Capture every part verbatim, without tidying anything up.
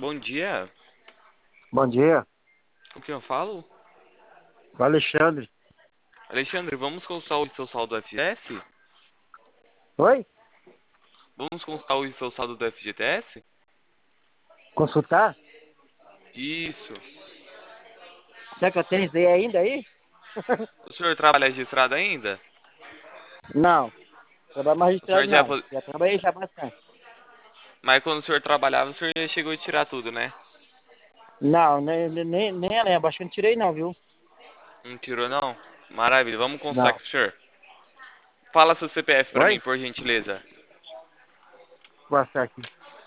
Bom dia. Bom dia, Com quem eu falo? o Alexandre. Alexandre, vamos consultar o seu saldo do F G T S? Oi? Vamos consultar o seu saldo do F G T S? Consultar? Isso. Será que eu tenho isso aí ainda aí? O senhor trabalha registrado ainda? Não, trabalho O senhor magistrado já... não. apos- Já trabalhei já bastante. Mas quando o senhor trabalhava, o senhor já chegou a tirar tudo, né? Não, nem, nem, nem lembro, acho que não tirei não, viu? Não tirou, não? Maravilha. Vamos consultar Não. aqui pro senhor. Fala seu C P F pra mim, Oi? por gentileza. Vou achar aqui.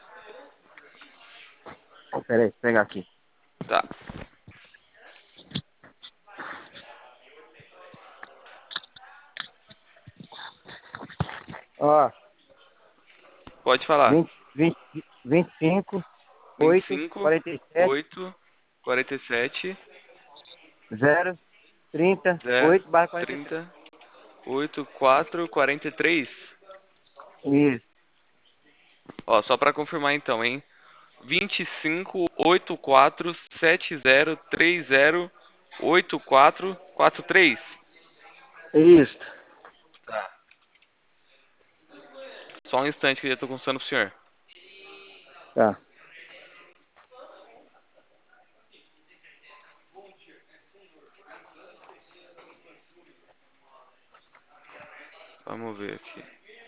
Peraí, vou pegar aqui. Tá. Ó, Pode falar. vinte, vinte, vinte e cinco, Vinte e oito, cinco, quarenta e sete, oito, quarenta e sete, zero, trinta, zero, oito barra quarenta e três. trinta, oito, quatro, quarenta e três. Isso, Ó, só pra confirmar então, hein? vinte e cinco, oitenta e quatro, setenta, trinta, oitenta e quatro, quarenta e três. isso. Tá. Só um instante que eu já tô consultando pro senhor. Tá. Vamos ver aqui.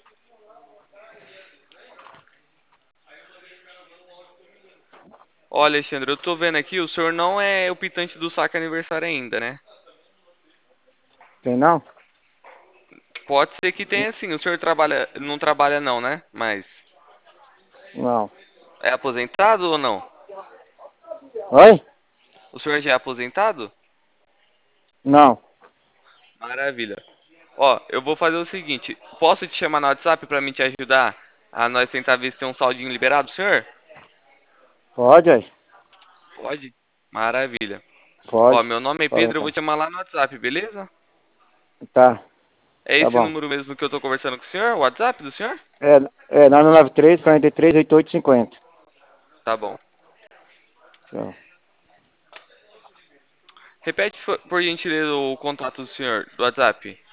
Ó, Alexandre, eu tô vendo aqui, o senhor não é o pitante do saque aniversário ainda, né? Tem não? Pode ser que tenha sim, o senhor trabalha, não trabalha não, né? Mas Não. é aposentado ou não? Oi? O senhor já é aposentado? Não. Maravilha. Ó, eu vou fazer o seguinte, posso te chamar no WhatsApp pra mim te ajudar a nós tentar ver se tem um saldinho liberado, senhor? Pode, aí. Pode? Maravilha. Ó, Pode. meu nome é Fala Pedro, eu vou então. te chamar lá no WhatsApp, beleza? Tá, É tá esse bom. número mesmo que eu tô conversando com o senhor? O WhatsApp do senhor? É, é nove nove três, quarenta e três, oitenta e oito cinquenta. Tá bom. Tchau. Repete, por por gentileza, o contato do senhor do WhatsApp.